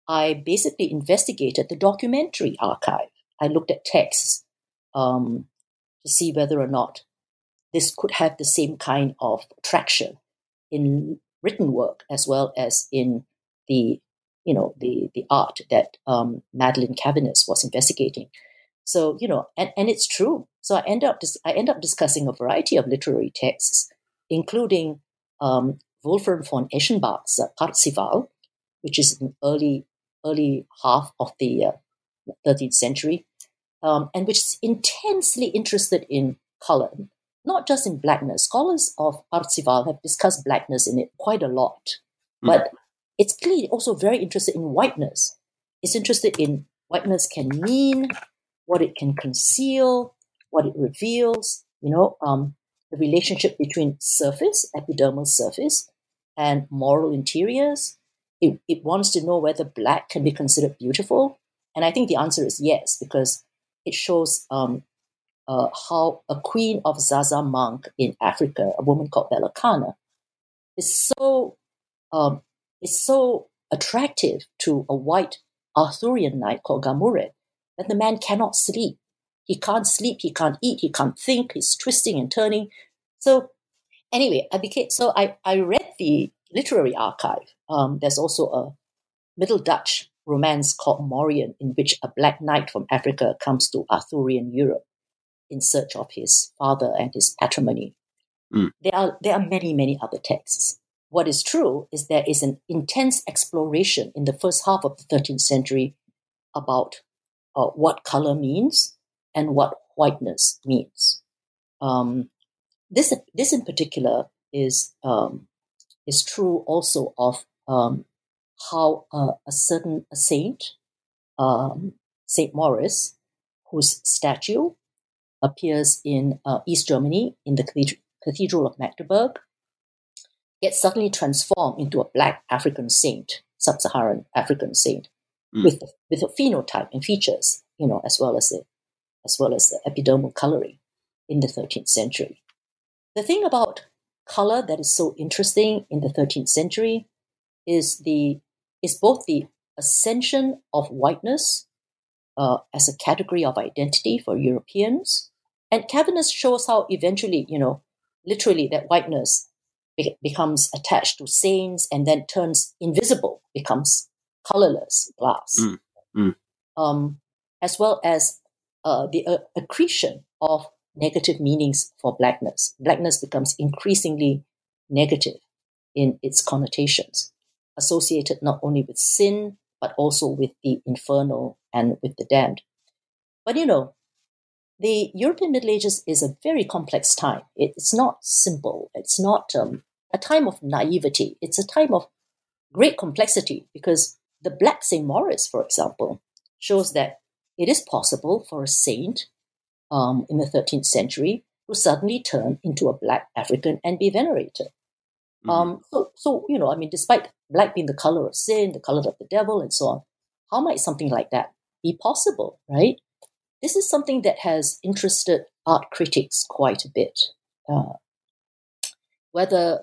I basically investigated the documentary archive. I looked at texts um, to see whether or not this could have the same kind of traction in written work as well as in the, you know, the the art that um, Madeleine Caveness was investigating. So, you know, and, and it's true. So I end up dis- I end up discussing a variety of literary texts, including um, Wolfram von Eschenbach's uh, Parzival, which is an early early half of the uh, thirteenth century, um, and which is intensely interested in color, not just in blackness. Scholars of Parzival have discussed blackness in it quite a lot, mm. but it's clearly also very interested in whiteness. It's interested in whiteness can mean, what it can conceal, what it reveals, you know, um, the relationship between surface, epidermal surface, and moral interiors. It, it wants to know whether black can be considered beautiful. And I think the answer is yes, because it shows um, uh, how a queen of Zazamanque in Africa, a woman called Belakana, is so, um, is so attractive to a white Arthurian knight called Gamure that the man cannot sleep. He can't sleep, he can't eat, he can't think, he's twisting and turning. So anyway, I became so I, I read the literary archive. Um, there's also a Middle Dutch romance called Morian, in which a black knight from Africa comes to Arthurian Europe in search of his father and his patrimony. Mm. There are there are many, many other texts. What is true is there is an intense exploration in the first half of the thirteenth century about uh, what color means and what whiteness means. Um, this this in particular is um, is true also of um, how uh, a certain a saint, um, Saint Maurice, whose statue appears in uh, East Germany in the cathedral, cathedral of Magdeburg, gets suddenly transformed into a black African saint, sub-Saharan African saint, mm. with with a phenotype and features, you know, as well as the as well as the epidermal coloring in the thirteenth century. The thing about color that is so interesting in the thirteenth century is the is both the ascension of whiteness uh, as a category of identity for Europeans. And Cavendish shows how eventually, you know, literally that whiteness be- becomes attached to saints and then turns invisible, becomes colorless glass, Mm. Mm. Um, as well as uh, the uh, accretion of negative meanings for blackness. Blackness becomes increasingly negative in its connotations, associated not only with sin, but also with the infernal and with the damned. But, you know, the European Middle Ages is a very complex time. It's not simple. It's not um, a time of naivety. It's a time of great complexity, because the Black Saint Maurice, for example, shows that it is possible for a saint um, in the thirteenth century to suddenly turn into a Black African and be venerated. Mm-hmm. Um, so, so, you know, I mean, despite black being the color of sin, the color of the devil, and so on, how might something like that be possible, right? This is something that has interested art critics quite a bit. Uh, whether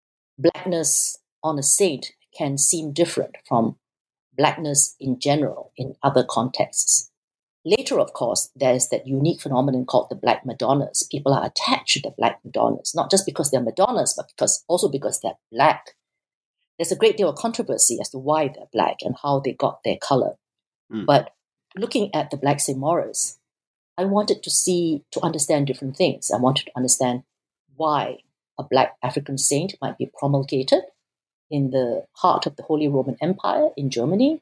blackness on a saint can seem different from blackness in general in other contexts. Later, of course, there's that unique phenomenon called the Black Madonnas. People are attached to the Black Madonnas, not just because they're Madonnas, but because also because they're black. There's a great deal of controversy as to why they're black and how they got their color. Mm. But looking at the Black Saint Maurice, I wanted to see, to understand different things. I wanted to understand why a Black African saint might be promulgated in the heart of the Holy Roman Empire in Germany,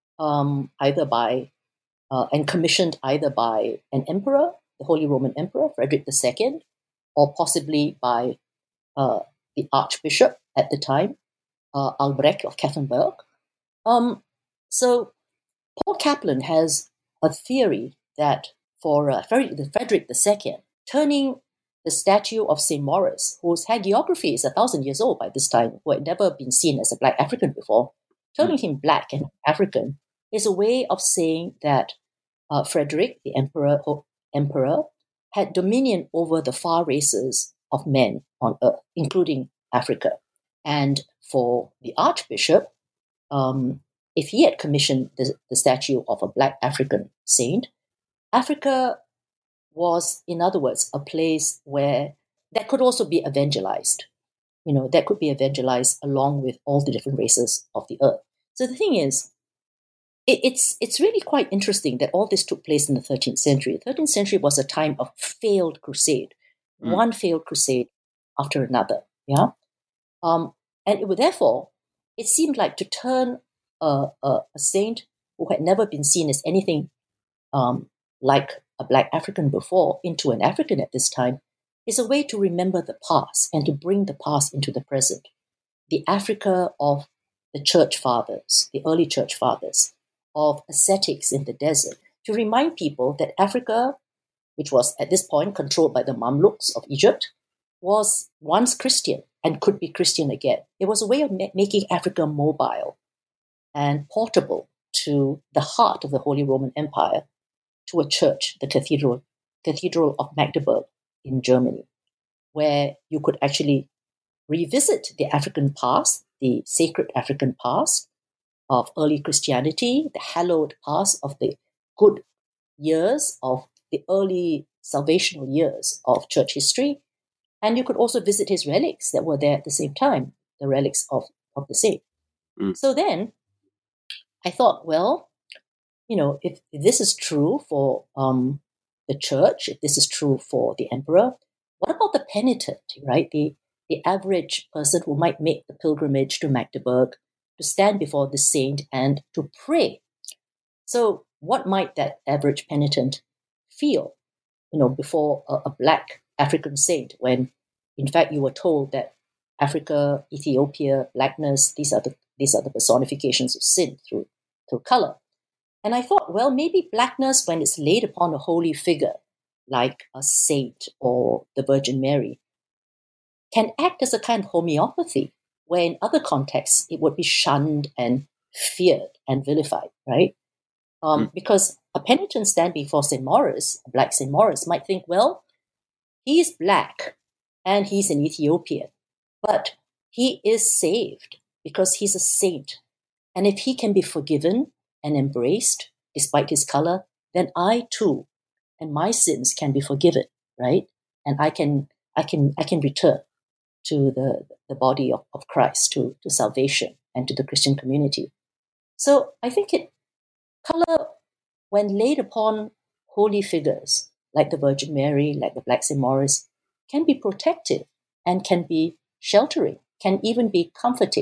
um, either by, uh, and commissioned either by an emperor, the Holy Roman Emperor, Frederick the Second, or possibly by uh, the Archbishop at the time, uh, Albrecht of Kethenberg. Um, so Paul Kaplan has a theory that for uh, Frederick the Second, turning the statue of Saint Maurice, whose hagiography is a thousand years old by this time, who had never been seen as a Black African before, turning him Black and African is a way of saying that uh, Frederick, the emperor, emperor, had dominion over the far races of men on earth, including Africa. And for the Archbishop, um, if he had commissioned the, the statue of a Black African saint, Africa was, in other words, a place where that could also be evangelized. You know, that could be evangelized along with all the different races of the earth. So the thing is, it, it's it's really quite interesting that all this took place in the thirteenth century. The thirteenth century was a time of failed crusade, mm. one failed crusade after another. Yeah, um, and it would, therefore, it seemed like to turn a, a, a saint who had never been seen as anything um, like a Black African before into an African at this time is a way to remember the past and to bring the past into the present. The Africa of the church fathers, the early church fathers, of ascetics in the desert, to remind people that Africa, which was at this point controlled by the Mamluks of Egypt, was once Christian and could be Christian again. It was a way of ma- making Africa mobile and portable to the heart of the Holy Roman Empire, to a church, the cathedral, Cathedral of Magdeburg in Germany, where you could actually revisit the African past, the sacred African past of early Christianity, the hallowed past of the good years of the early salvational years of church history. And you could also visit his relics that were there at the same time, the relics of, of the saint. Mm. So then I thought, well, you know, if, if this is true for um, the church, if this is true for the emperor, what about the penitent, right? The, the average person who might make the pilgrimage to Magdeburg to stand before the saint and to pray. So what might that average penitent feel, you know, before a, a Black African saint, when in fact you were told that Africa, Ethiopia, blackness, these are the these are the personifications of sin through through color. And I thought, well, maybe blackness, when it's laid upon a holy figure like a saint or the Virgin Mary, can act as a kind of homeopathy, where in other contexts it would be shunned and feared and vilified, right? Um, mm. Because a penitent standing before Saint Maurice, a Black Saint Maurice, might think, well, he's Black and he's an Ethiopian, but he is saved because he's a saint. And if he can be forgiven and embraced despite his color, then I too and my sins can be forgiven, right? And I can I can I can return to the, the body of, of Christ, to, to salvation and to the Christian community. So I think it color, when laid upon holy figures like the Virgin Mary, like the Black Saint Maurice, can be protective and can be sheltering, can even be comforting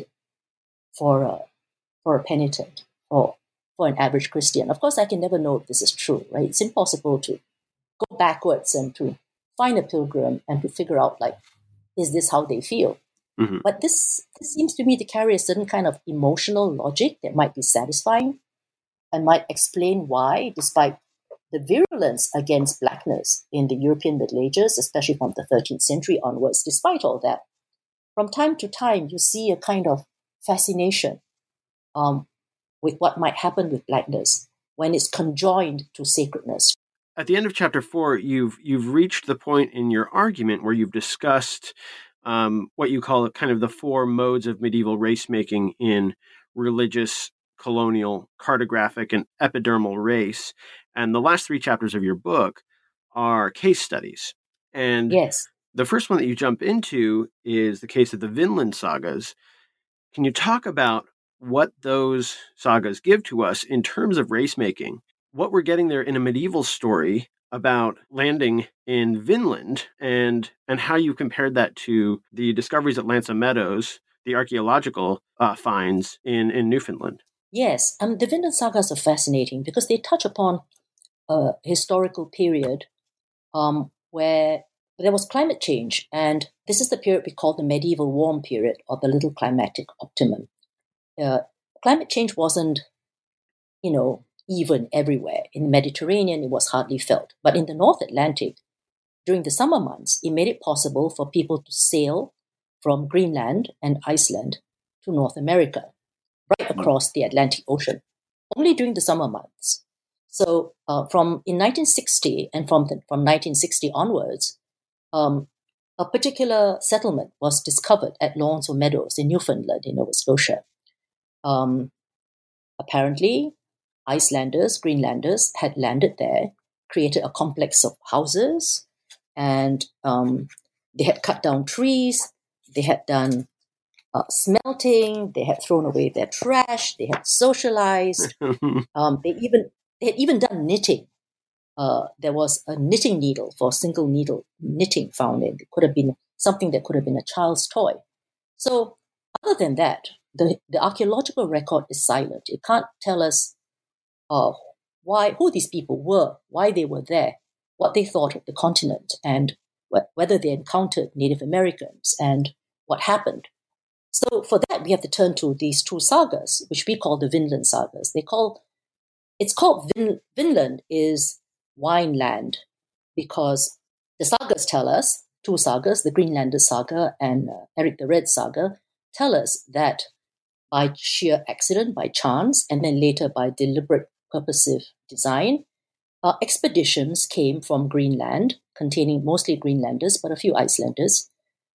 for a, for a penitent or for an average Christian. Of course, I can never know if this is true, right? It's impossible to go backwards and to find a pilgrim and to figure out, like, is this how they feel? Mm-hmm. But this, this seems to me to carry a certain kind of emotional logic that might be satisfying and might explain why, despite the virulence against blackness in the European Middle Ages, especially from the thirteenth century onwards, despite all that, from time to time you see a kind of fascination um, with what might happen with blackness when it's conjoined to sacredness. At the end of chapter four, you've you've reached the point in your argument where you've discussed um, what you call kind of the four modes of medieval race making in religious, colonial, cartographic, and epidermal race. And the last three chapters of your book are case studies. And yes, the first one that you jump into is the case of the Vinland sagas. Can you talk about what those sagas give to us in terms of race making? What we're getting there in a medieval story about landing in Vinland, and and how you compared that to the discoveries at Lanza Meadows, the archaeological uh, finds in, in Newfoundland. Yes, um, the Vinland sagas are fascinating because they touch upon a historical period um, where there was climate change, and this is the period we call the medieval warm period, or the little climatic optimum. Uh, climate change wasn't, you know, even everywhere. In the Mediterranean, it was hardly felt. But in the North Atlantic, during the summer months, it made it possible for people to sail from Greenland and Iceland to North America, right across the Atlantic Ocean, only during the summer months. So uh, from in nineteen sixty and from the, from nineteen sixty onwards, um, a particular settlement was discovered at Lanza Meadows in Newfoundland, in Nova Scotia. Um, apparently, Icelanders, Greenlanders had landed there, created a complex of houses, and um, they had cut down trees, they had done uh, smelting, they had thrown away their trash, they had socialized, um, they even they had even done knitting. Uh, there was a knitting needle for single needle knitting found in. It could have been something that could have been a child's toy. So other than that, the, the archaeological record is silent. It can't tell us uh, why, who these people were, why they were there, what they thought of the continent, and wh- whether they encountered Native Americans and what happened. So for that, we have to turn to these two sagas, which we call the Vinland sagas. They call it's called Vin, Vinland is wine land because the sagas tell us, two sagas, the Greenlander saga and uh, Eric the Red saga, tell us that by sheer accident, by chance, and then later by deliberate purposive design, uh, expeditions came from Greenland, containing mostly Greenlanders, but a few Icelanders,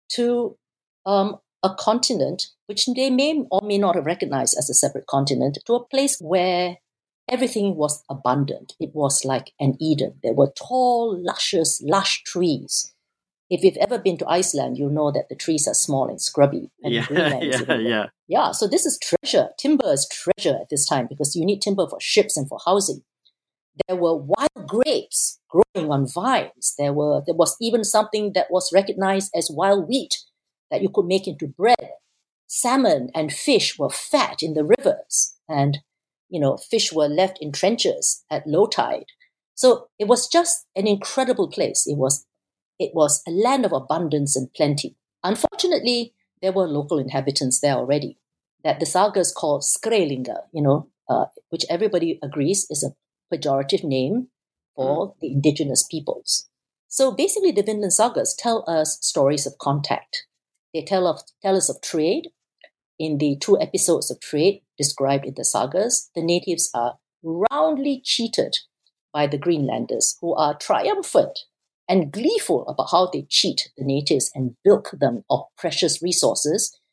to um, a continent which they may or may not have recognized as a separate continent, to a place where everything was abundant. It was like an Eden. There were tall, luscious, lush trees. If you've ever been to Iceland, you'll know that the trees are small and scrubby. And yeah, Greenland yeah, is even yeah. Yeah, so this is treasure. Timber is treasure at this time because you need timber for ships and for housing. There were wild grapes growing on vines. There were there was even something that was recognized as wild wheat that you could make into bread. Salmon and fish were fat in the rivers, and you know, fish were left in trenches at low tide. So it was just an incredible place. It was it was a land of abundance and plenty. Unfortunately, there were local inhabitants there already that the sagas call Skrælingr, you know, uh, which everybody agrees is a pejorative name for mm. the indigenous peoples. So basically, the Vinland sagas tell us stories of contact. They tell of tell us of trade. In the two episodes of trade described in the sagas, the natives are roundly cheated by the Greenlanders, who are triumphant and gleeful about how they cheat the natives and bilk them of precious resources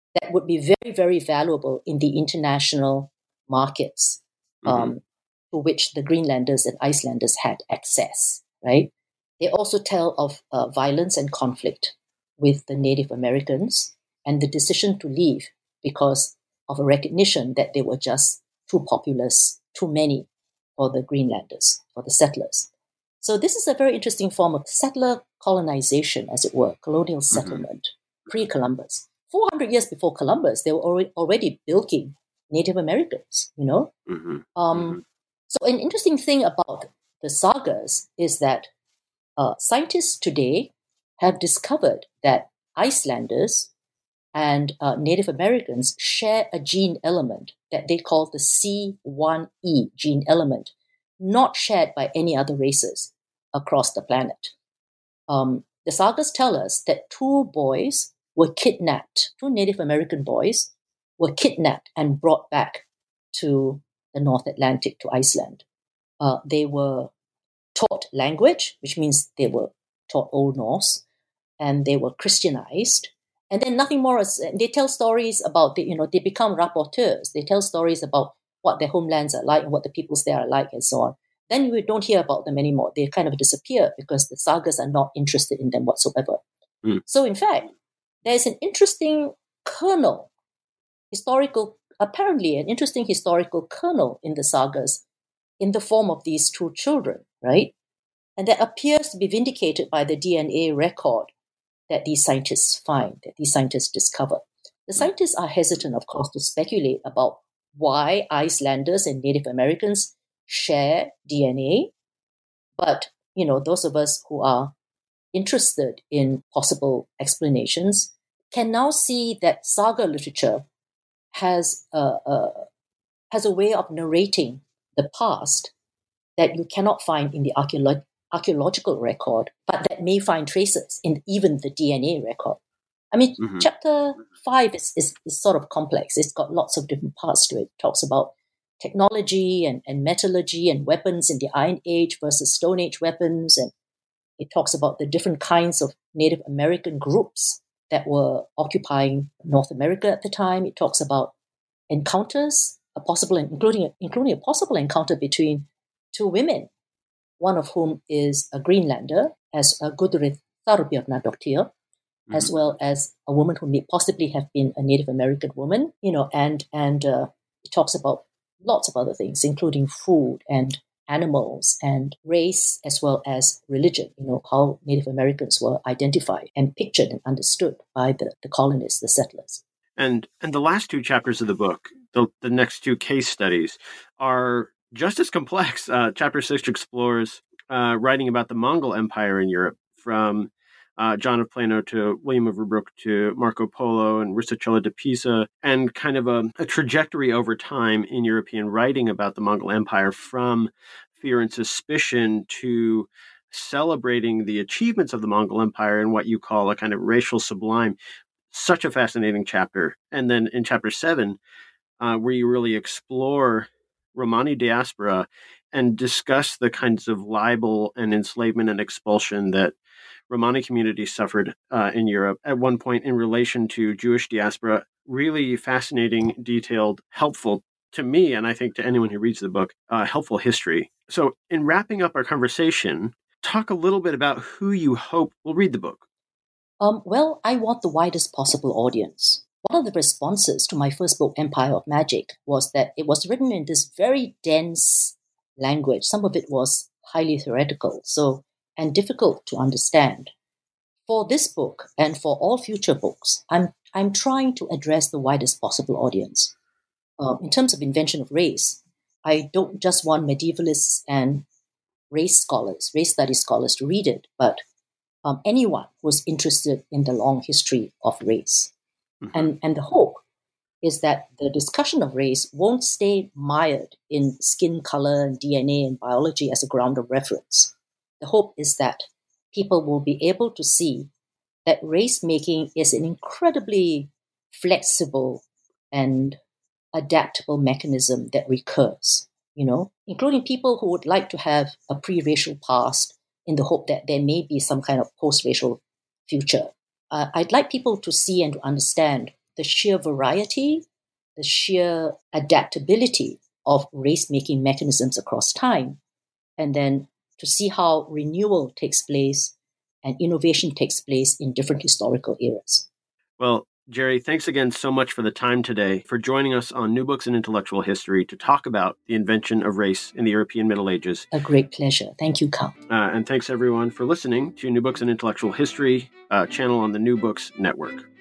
that would be very, very valuable in the international markets um, mm-hmm. to which the Greenlanders and Icelanders had access, right? They also tell of uh, violence and conflict with the Native Americans and the decision to leave because of a recognition that they were just too populous, too many for the Greenlanders, for the settlers. So this is a very interesting form of settler colonization, as it were, colonial settlement, mm-hmm. pre-Columbus. four hundred years before Columbus, they were already, already bilking Native Americans, you know? Mm-hmm. Um, mm-hmm. So an interesting thing about the sagas is that uh, scientists today have discovered that Icelanders and uh, Native Americans share a gene element that they call the C one E gene element, not shared by any other races across the planet. Um, the sagas tell us that two boys were kidnapped, two Native American boys were kidnapped and brought back to the North Atlantic, to Iceland. Uh, they were taught language, which means they were taught Old Norse, and they were Christianized. And then nothing more. Is, they tell stories about, the, you know, they become rapporteurs. They tell stories about what their homelands are like and what the peoples there are like and so on. Then you don't hear about them anymore. They kind of disappear because the sagas are not interested in them whatsoever. Mm. So in fact, there's an interesting kernel, historical, apparently an interesting historical kernel in the sagas in the form of these two children, right? And that appears to be vindicated by the D N A record that these scientists find, that these scientists discover. The scientists are hesitant, of course, to speculate about why Icelanders and Native Americans share D N A. But, you know, those of us who are interested in possible explanations can now see that saga literature has a, a, has a way of narrating the past that you cannot find in the archeolo- archaeological record, but that may find traces in even the D N A record. I mean, mm-hmm. chapter five is, is, is sort of complex. It's got lots of different parts to it. It talks about technology and, and metallurgy and weapons in the Iron Age versus Stone Age weapons. And it talks about the different kinds of Native American groups that were occupying North America at the time. It talks about encounters, a possible, including, including a possible encounter between two women, one of whom is a Greenlander, as a Gudrid Tharbjarnardóttir, mm-hmm. as well as a woman who may possibly have been a Native American woman, you know, and, and uh, it talks about lots of other things, including food and animals and race, as well as religion, you know, how Native Americans were identified and pictured and understood by the, the colonists, the settlers. And and the last two chapters of the book, the, the next two case studies, are just as complex. Uh, chapter six explores uh, writing about the Mongol Empire in Europe, from uh, John of Plano to William of Rubruck to Marco Polo and Rustichello de Pisa, and kind of a, a trajectory over time in European writing about the Mongol Empire, from fear and suspicion to celebrating the achievements of the Mongol Empire in what you call a kind of racial sublime. Such a fascinating chapter. And then in chapter seven, uh, where you really explore Romani diaspora and discuss the kinds of libel and enslavement and expulsion that Romani communities suffered uh, in Europe at one point in relation to Jewish diaspora. Really fascinating, detailed, helpful to me, and I think to anyone who reads the book, uh, helpful history. So in wrapping up our conversation, talk a little bit about who you hope will read the book. Um, well, I want the widest possible audience. One of the responses to my first book, Empire of Magic, was that it was written in this very dense language. Some of it was highly theoretical, so and difficult to understand. For this book and for all future books, I'm I'm trying to address the widest possible audience. Uh, in terms of invention of race, I don't just want medievalists and race scholars, race studies scholars to read it, but Um, anyone who's interested in the long history of race. Mm-hmm. And, and the hope is that the discussion of race won't stay mired in skin color and D N A and biology as a ground of reference. The hope is that people will be able to see that race making is an incredibly flexible and adaptable mechanism that recurs, you know, including people who would like to have a pre-racial past in the hope that there may be some kind of post-racial future. Uh, I'd like people to see and to understand the sheer variety, the sheer adaptability of race-making mechanisms across time, and then to see how renewal takes place and innovation takes place in different historical eras. Well, Jerry, thanks again so much for the time today, for joining us on New Books in Intellectual History to talk about the invention of race in the European Middle Ages. A great pleasure. Thank you, Carl. Uh, and thanks, everyone, for listening to New Books in Intellectual History, uh, channel on the New Books Network.